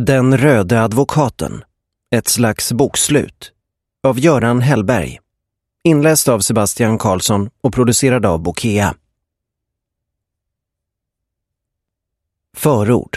Den röde advokaten. Ett slags bokslut. Av Göran Hellberg. Inläst av Sebastian Karlsson och producerad av Bokea. Förord.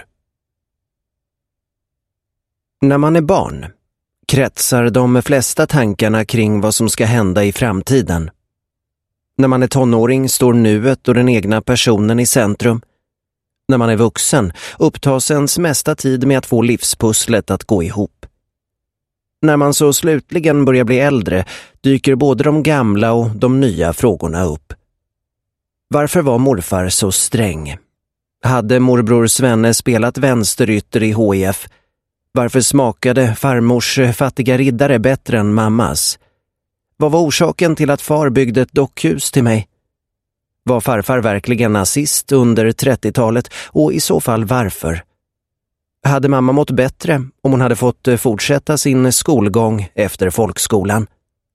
När man är barn kretsar de flesta tankarna kring vad som ska hända i framtiden. När man är tonåring står nuet och den egna personen i centrum. När man är vuxen upptas ens mesta tid med att få livspusslet att gå ihop. När man så slutligen börjar bli äldre dyker både de gamla och de nya frågorna upp. Varför var morfar så sträng? Hade morbror Svenne spelat vänsterytter i HIF? Varför smakade farmors fattiga riddare bättre än mammas? Vad var orsaken till att far byggde ett dockhus till mig? Var farfar verkligen nazist under 30-talet och i så fall varför? Hade mamma mått bättre om hon hade fått fortsätta sin skolgång efter folkskolan?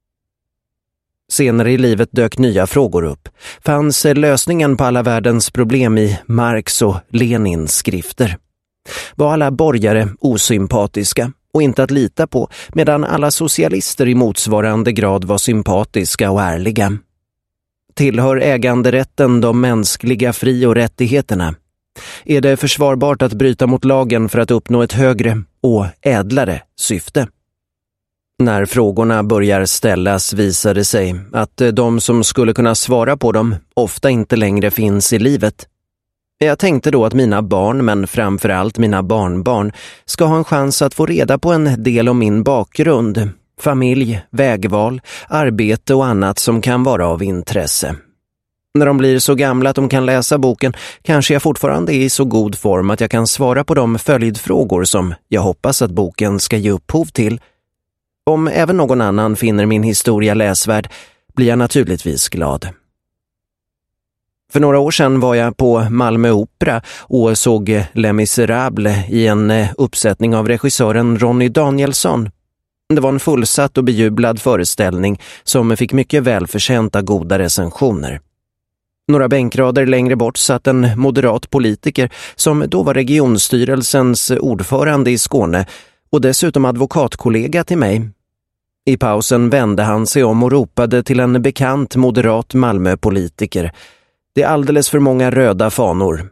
Senare i livet dök nya frågor upp. Fanns lösningen på alla världens problem i Marx och Lenins skrifter? Var alla borgare osympatiska och inte att lita på, medan alla socialister i motsvarande grad var sympatiska och ärliga? Tillhör äganderätten de mänskliga fri- och rättigheterna? Är det försvarbart att bryta mot lagen för att uppnå ett högre och ädlare syfte? När frågorna börjar ställas visar det sig att de som skulle kunna svara på dem ofta inte längre finns i livet. Jag tänkte då att mina barn, men framförallt mina barnbarn, ska ha en chans att få reda på en del om min bakgrund, familj, vägval, arbete och annat som kan vara av intresse. När de blir så gamla att de kan läsa boken kanske jag fortfarande är i så god form att jag kan svara på de följdfrågor som jag hoppas att boken ska ge upphov till. Om även någon annan finner min historia läsvärd blir jag naturligtvis glad. För några år sedan var jag på Malmö Opera och såg Les Misérables i en uppsättning av regissören Ronny Danielsson. Det var en fullsatt och bejublad föreställning som fick mycket välförtjänta goda recensioner. Några bänkrader längre bort satt en moderat politiker som då var regionstyrelsens ordförande i Skåne och dessutom advokatkollega till mig. I pausen vände han sig om och ropade till en bekant moderat Malmöpolitiker: "Det är alldeles för många röda fanor."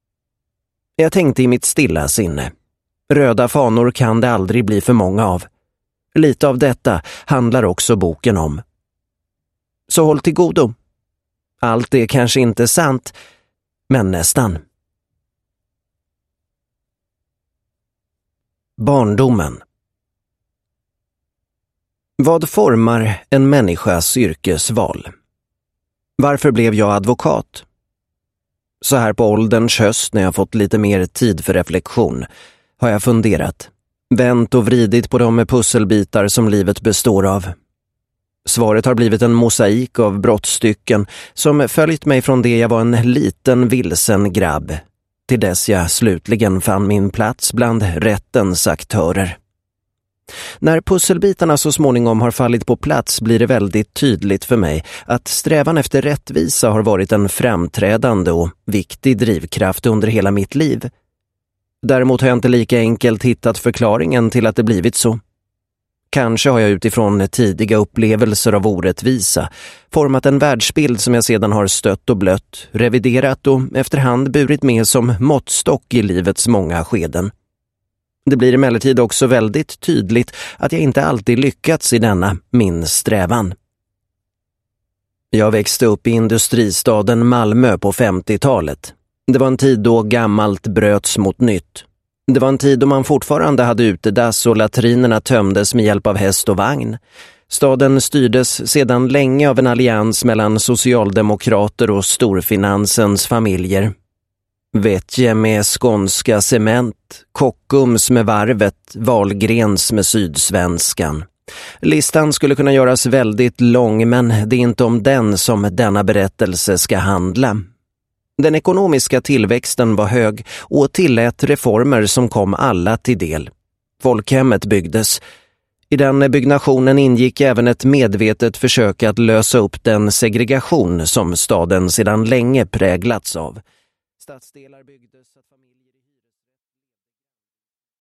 Jag tänkte i mitt stilla sinne: röda fanor kan det aldrig bli för många av. Lite av detta handlar också boken om. Så håll till godo. Allt är kanske inte sant, men nästan. Barndomen. Vad formar en människas yrkesval? Varför blev jag advokat? Så här på ålderns höst, när jag fått lite mer tid för reflektion, har jag funderat, vänt och vridit på de pusselbitar som livet består av. Svaret har blivit en mosaik av brottstycken som följt mig från det jag var en liten vilsen grabb till dess jag slutligen fann min plats bland rättens aktörer. När pusselbitarna så småningom har fallit på plats blir det väldigt tydligt för mig att strävan efter rättvisa har varit en framträdande och viktig drivkraft under hela mitt liv. Däremot har jag inte lika enkelt hittat förklaringen till att det blivit så. Kanske har jag utifrån tidiga upplevelser av orättvisa format en världsbild som jag sedan har stött och blött, reviderat och efterhand burit med som måttstock i livets många skeden. Det blir emellertid också väldigt tydligt att jag inte alltid lyckats i denna min strävan. Jag växte upp i industristaden Malmö på 50-talet. Det var en tid då gammalt bröts mot nytt. Det var en tid då man fortfarande hade utedass och latrinerna tömdes med hjälp av häst och vagn. Staden styrdes sedan länge av en allians mellan socialdemokrater och storfinansens familjer. Vetje med Skånska Cement, Kockums med Varvet, Wahlgrens med Sydsvenskan. Listan skulle kunna göras väldigt lång, men det är inte om den som denna berättelse ska handla. Den ekonomiska tillväxten var hög och tillät reformer som kom alla till del. Folkhemmet byggdes. I den byggnationen ingick även ett medvetet försök att lösa upp den segregation som staden sedan länge präglats av. Stadsdelar byggdes att